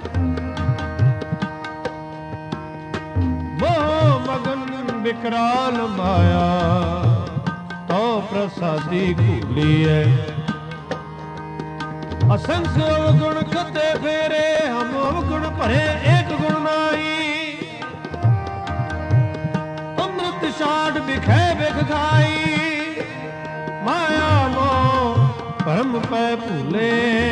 ਮੋਹ ਮਗਨ ਵਿਕਰਾਲ ਮਾਇਆ ਤੋ ਪ੍ਰਸਾਦੀ ਭੂਲੀਐ। असंख अवगुण कते फेरे हम अवगुण भरे एक गुण नाई। अमृत छाड़ बिखै बिख खाई माया मोह परम पै भूले।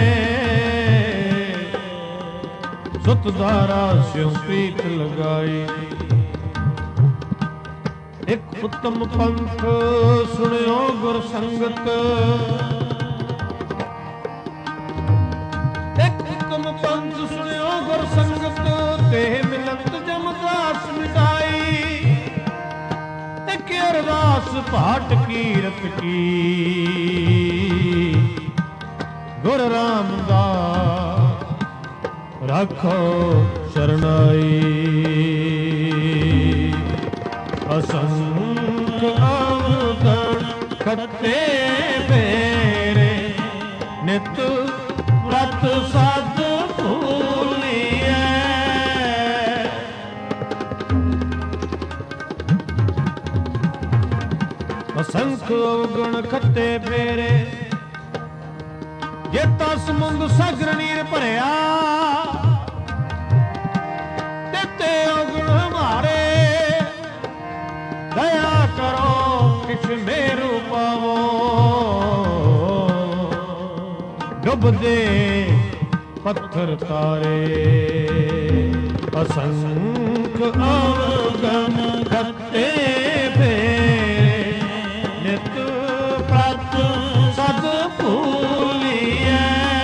सुत धारा स्यों प्रीत लगाई। एक उत्तम पंथ सुनियो गुर संगत। पंथ सुनियो गुर संगत ते मिलत जमदास मिटाई। एक अरदास भाट कीरत की गुर रामदास राखो शरणाई। असंख अवगुण खते फेरे नित प्रत सद भूलिए। असंख अवगुण खते फेरे जेता समुंद सागर नीर भरिया। तेते अवगुण हमारे दया करो किछ मेरू पावो। डुबदे पत्थर तारे असंख अवगुण खते फेरे नित प्रत सद भूलिए।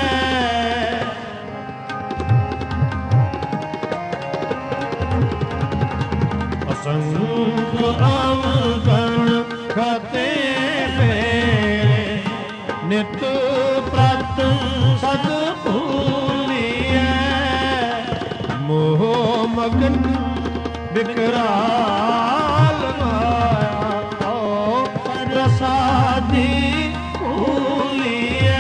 असंख अवगुण खते फेरे नित प्रत सद भूलिए। मोह मगन विकराल माया तो प्रसादी भूलिए।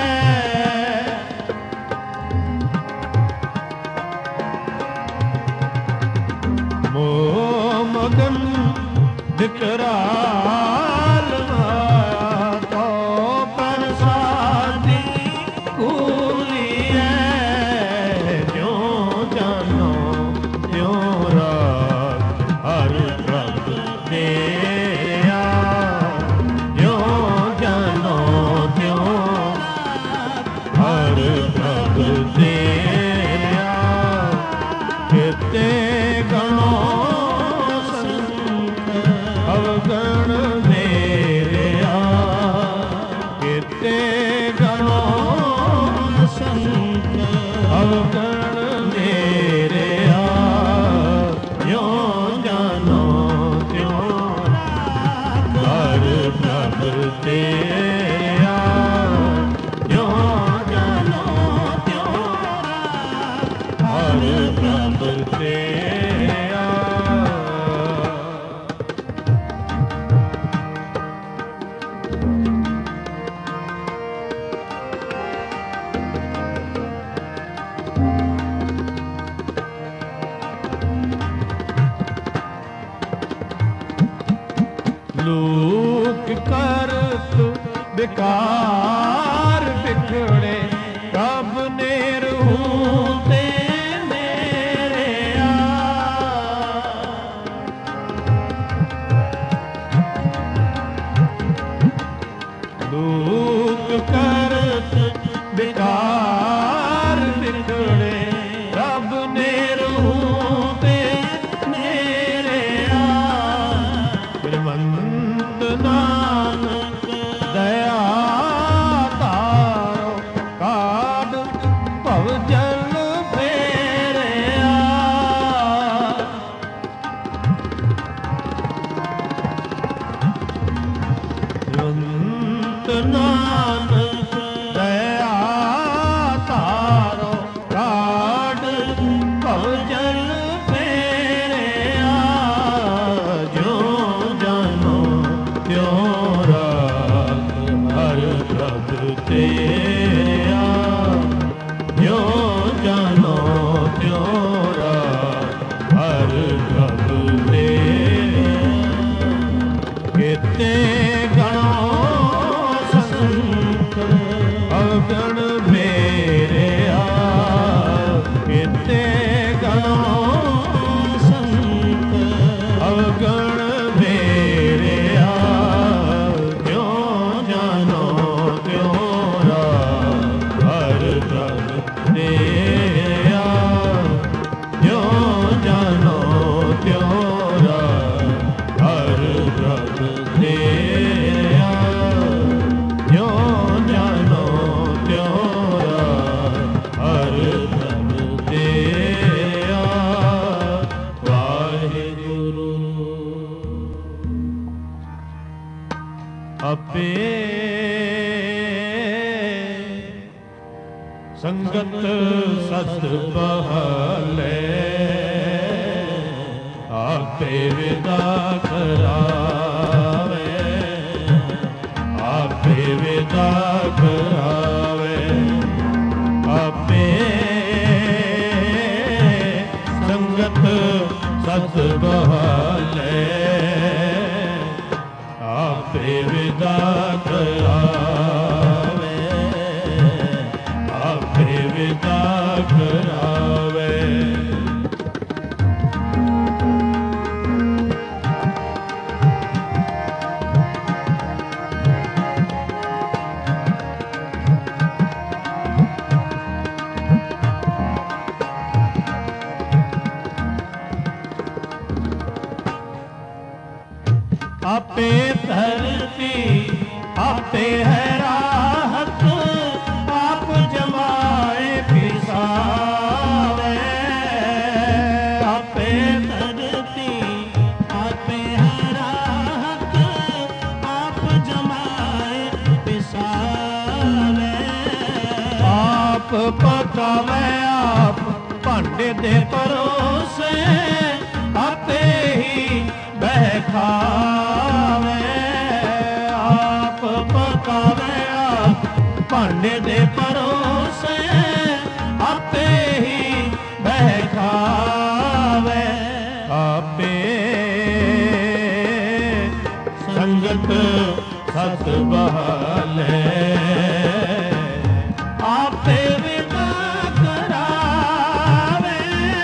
मोह मगन विकराल माया तो प्रसादी भूलिए। ज्यों जानो त्यों राग हर प्रभ तेरा। ज्यों जानो त्यों हर प्रभ तेरा। किते गणो अवगुण मेरेया। किते गणो अवगुण मेरेया। ज्यों जानो त्यों हर प्रभ तेरा। ज्यों जानो त्यों हर प्रभ तेरा। लोक करत बेकार बिखड़े प्रभ ने रूते मेरे आ। लोक करत बेकार बिखड़े प्रभ ने रूते मेरे आ। श्रीमंत नानक दया तारो काड भव जल फेरिया। श्रीमंत नानक दया तारो काड भव जल ਦਿਆ, ਜਿਉ ਜਾਨੋ ਤਿਉ ਰਾਏ ਹਰ ਪ੍ਰਭ ਦਿਆ, ਜਿਉ ਜਾਨੋ ਤਿਉ ਰਾਏ ਹਰ ਪ੍ਰਭ ਦਿਆ। ਵਾਹਿਗੁਰੂ ਆਪੇ ਸੰਗਤ ਸਤ ਬਹਾਲੇ, ਆਪੇ ਵਿਦਾ ਕਰਾਵੇ, ਆਪੇ ਵਿਦਾ ਕਰਾਵੇ, ਆਪੇ ਸੰਗਤ ਸਤ ਬਹਾਲੇ, ਆਪੇ ਵਿਦਾ ਕਰਾਵੇ, ਆਪੇ ਵਿਦਾ ਕਰਾਵੇ। ਆਪੇ ਧਰਤੀ ਆਪੇ ਹੈ ਰਾਹਤ, ਆਪ ਜਮਾਏ ਪਿਸਾਵੇ, ਆਪੇ ਧਰਤੀ ਆਪੇ ਹੈ ਰਾਹਤ, ਆਪ ਜਮਾਏ ਪਿਸਾਵੇ, ਆਪ ਪਕਾਵੇ ਆਪ ਭਾਂਡੇ ਦੇ ਪਰੋਸੇ, ਆਪੇ ਹੀ ਬਹਿ ਖਾਵੇ, ਆਪ ਪਕਾਵੇ ਆਪ ਭਾਂਡੇ ਦੇ ਪਰੋਸੇ, ਆਪੇ ਹੀ ਬਹਿ ਖਾਵੇ, ਆਪੇ ਸੰਗਤ ਸਤ ਬਹਾਲੇ, ਆਪੇ ਵਿਦਾ ਕਰਾਵੇ,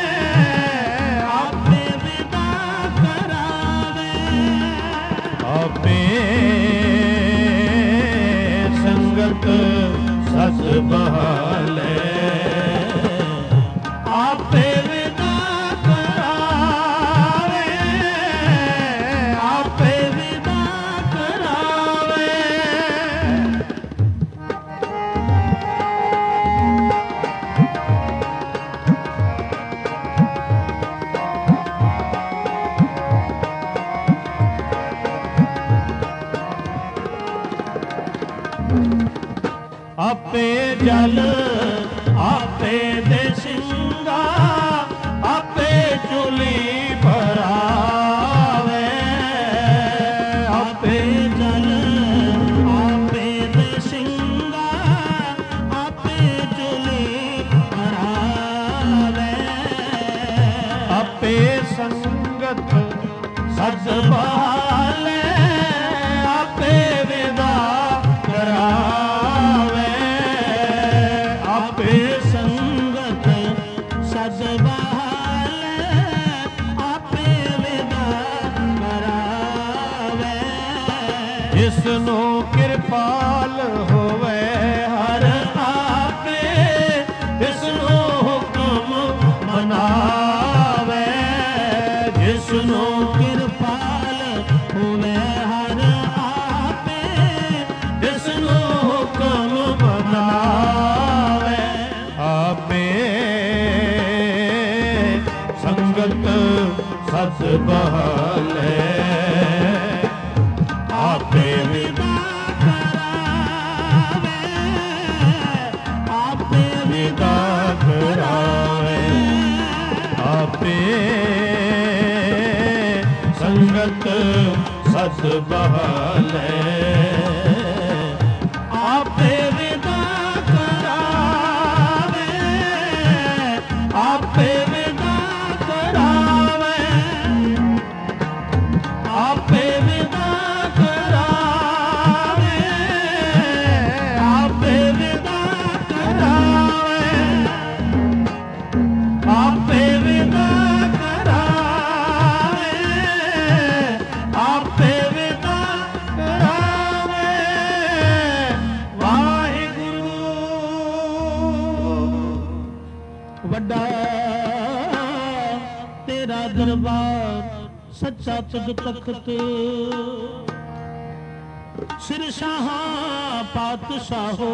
ਆਪੇ ਵਿਦਾ ਕਰਾਵੇ, ਆਪੇ ਸੰਗਤ ਸਤ ਬਹਾਲੇ, ਆਪੇ ਵਿਦਾ ਕਰਾਵੇ, ਆਪੇ ਵਿਦਾ ਕਰਾਵੇ। ਆਪੇ ਜਲ ਆਪੇ ਦੇ ਸਿੰਘਾ, ਆਪੇ ਚੁਲੀ ਭਰਾਵੇ, ਆਪੇ ਜਲ ਆਪੇ ਦੇ ਸਿੰਘਾ, ਆਪੇ ਚੁਲੀ ਭਰਾਵੇ, ਆਪੇ ਸੰਗਤ ਸਜ ਬਹਾਲੇ, ਆਪੇ ਵਿਦਾ ਕਰਾਵੇ, ਆਪੇ ਸੰਗਤ ਸਜ ਬਹਾਲੇ, ਆਪੇ ਵਿਦਾ ਕਰਾਵੇ, ਜਿਸਨੂੰ ਕਿਰਪਾਲ ਹੋਵੇ ਹਰ ਆਪੇ, ਤਿਸਨੂੰ ਹੁਕਮ ਮਨਾਵੇ, ਜਿਸਨੂੰ ਕਿਰਪਾਲ ਹੋਵੇ ਹਰ ਆਪੇ, ਤਿਸਨੂੰ ਹੁਕਮ ਮਨਾਵੇ, ਆਪੇ ਸੰਗਤ ਸਤ ਬਹਾਲੇ, ਆਪੇ ਵਿਦਾ ਕਰਾਵੇ, ਆਪੇ ਵਿਦਾ ਕਰਾਵੇ, ਆਪੇ ਸੰਗਤ ਸਤ ਬਹਾਲੇ, ਆਪੇ ਵਿਦਾ ਕਰਾਵੇ, ਆਪੇ ਵਿਦਾ ਕਰਾਵੇ, ਆਪੇ ਵਿਦਾ ਕਰਾਵੇ, ਆਪੇ ਵਿਦਾ ਕਰਾਵੇ, ਆਪੇ ਵਿਦਾ ਕਰਾਵੇ, ਆਪੇ ਵਿਦਾ ਕਰਾਵੇ। ਵੱਡਾ ਤੇਰਾ ਦਰਬਾਰ ਸੱਚਾ ਤੁਧ ਤਖਤ ਸਿਰ ਸ਼ਾਹਾਂ ਪਾਤਸ਼ਾਹੋ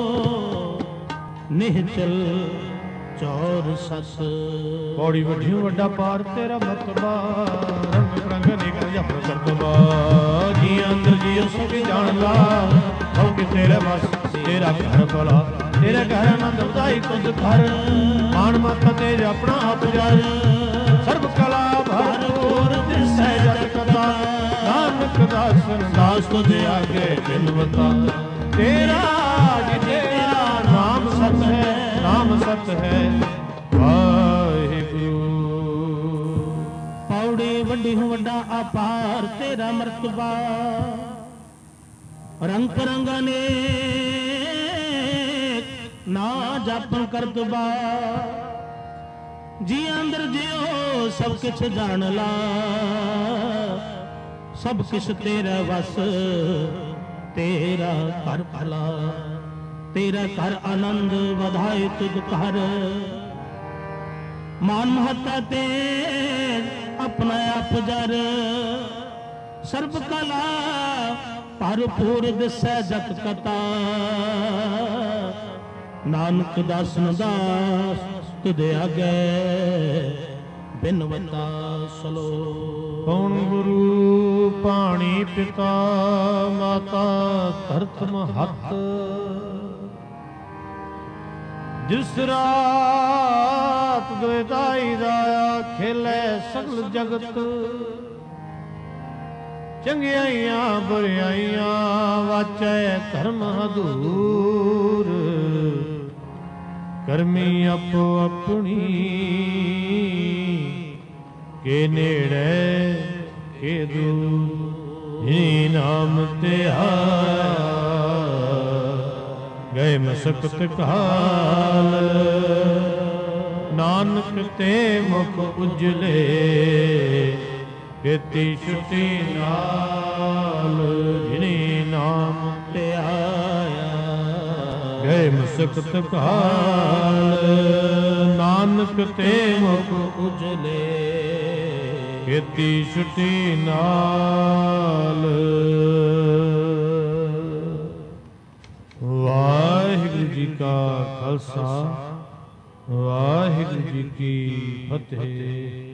ਨਿਹਚਲ ਚੌਰ ਸਸ ਪੌੜੀ ਵੱਡਿਓ ਵੱਡਾ ਪਾਰ ਤੇਰਾ ਮਤਬਾ ਰੰਗ ਰੰਗ ਨਿਕਲ ਜਾ ਪ੍ਰਕਰਤਬਾ ਜੀ ਅੰਦਰ ਜੀ ਸਭ ਜਾਣ ਲਾ ਹੋ ਕਿ ਤੇਰੇ ਵਸ ਤੇਰਾ ਘਰ ਭਲਾ ਤੇਰੇ ਘਰ ਆਨੰਦ ਉਦਾਈ ਤੁਧ ਘਰ ਮਾਣ ਮਤ ਤੇਜ ਆਪਣਾ ਆਪ ਜਰ ਸਰਬ ਕਲਾ ਭਰਪੂਰ ਦਿਸੈ ਜਗ ਕਥਾ ਨਾਨਕ ਦਾਸਨ ਦਾਸ ਤੁਧ ਆਗੇ ਬਿਨਵਤਾ ਤੇਰਾ ਜੀ ਤੇਰਾ ਨਾਮ ਸਤ ਹੈ ਨਾਮ ਸਤ ਹੈ ਵਾਹਿਗੁਰੂ ਪੌੜੀ ਵੱਡੀ ਹੋ ਵੱਡਾ ਅਪਾਰ ਤੇਰਾ ਮਰਤਬਾ ਰੰਗ ਰੰਗਾਂ ਨੇ ਨਾ ਜਾਪਨ ਕਰਤਬਾ ਜੀ ਅੰਦਰ ਜਿਉ ਸਭ ਕਿਛ ਜਾਣ ਲਾ ਸਭ ਕਿਛ ਤੇਰਾ ਵਸ ਤੇਰਾ ਘਰ ਭਲਾ ਤੇਰਾ ਘਰ ਆਨੰਦ ਵਧਾਏ ਤੁਧ ਘਰ ਮਾਨ ਮਹੱਤਾ ਤੇ ਆਪਣਾ ਆਪ ਜਰ ਸਰਬ ਕਲਾ ਭਰਪੂਰ ਦਿਸੈ ਜਗ ਕਥਾ ਨਾਨਕ ਦਾਸਨ ਦਾਸ ਤੁਧ ਆਗੇ ਬਿਨਵਤਾ ਸਲੋ ਕੌਣ ਗੁਰੂ ਪਾਣੀ ਪਿਤਾ ਮਾਤਾ ਧਰਤ ਮਹੱਤ ਜਿਸ ਰਾਤ ਦੁਇਦਾਈ ਦਾਇਆ ਖੇਲੇ ਸਗਲ ਜਗਤ ਚੰਗਿਆਈਆਂ ਬੁਰਿਆਈਆਂ ਵਾਚੈ ਧਰਮ ਹਦੂਰ ਕਰਮੀ ਆਪੋ ਆਪਣੀ ਕੇ ਨੇੜੇ ਕੇ ਦੂਰ ਜੀ ਨਾਮ ਤੇ ਆਇਆ ਗਏ ਮਸਕਤ ਕਾਲ ਨਾਨਕ ਤੇ ਮੁਖ ਉਜਲੇ ਕੀਤੀ ਛੁੱਟੀ ਨਾਲ ਜਿਨੀ ਨਾਮ ਤੇ ਆਇਆ ਗਏ ਮਸਕਤ ਕਾਲ ਨਾਨਕ ਤੇ ਮੁਖ ਉਜਲੇ ਕੀਤੀ ਛੁੱਟੀ ਨਾਲ ਵਾਹਿਗੁਰੂ ਜੀ ਕਾ ਖਾਲਸਾ ਵਾਹਿਗੁਰੂ ਜੀ ਕੀ ਫਤਿਹ।